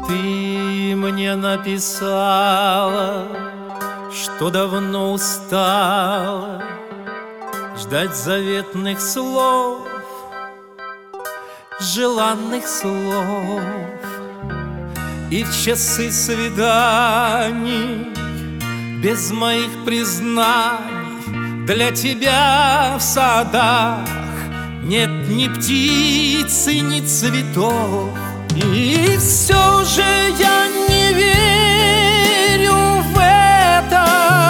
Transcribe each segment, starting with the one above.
Ты мне написала, что давно устала ждать заветных слов, желанных слов. И в часы свиданий без моих признаний для тебя в садах нет ни птицы, ни цветов. И все же я не верю в это,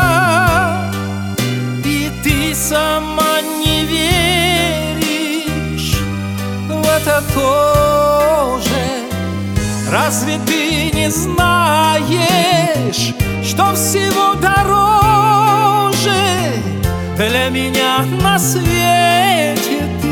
и ты сама не веришь в это тоже. Разве ты не знаешь, что всего дороже для меня на свете ты?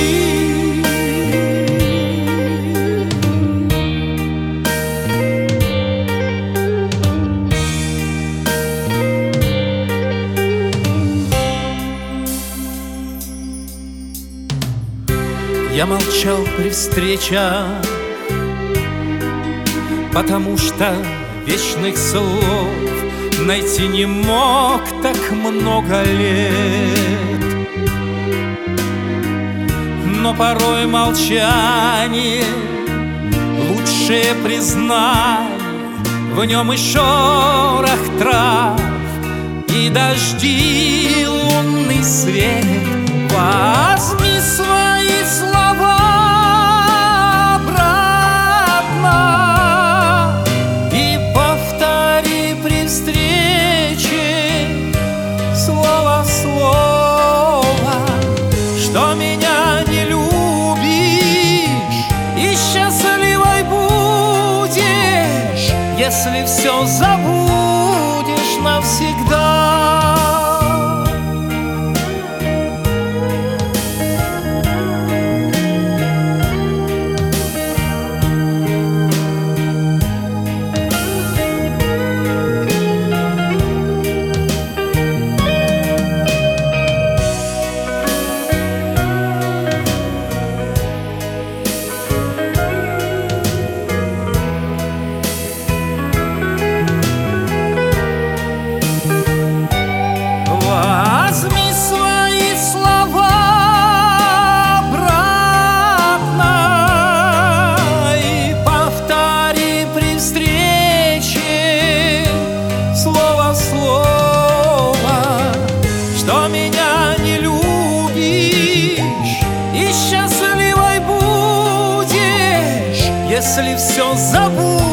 Я молчал при встречах, потому что вечных слов найти не мог так много лет. Но порой молчание лучшее признание, в нем и шорох трав, и дожди, лунный свет. Возьми свои слова обратно и повтори при встрече слово в слово, что меня не любишь и счастливой будешь, если все забудешь навсегда. Возьми свои слова обратно и повтори при встрече слово в слово, что меня не любишь и счастливой будешь, если все забудешь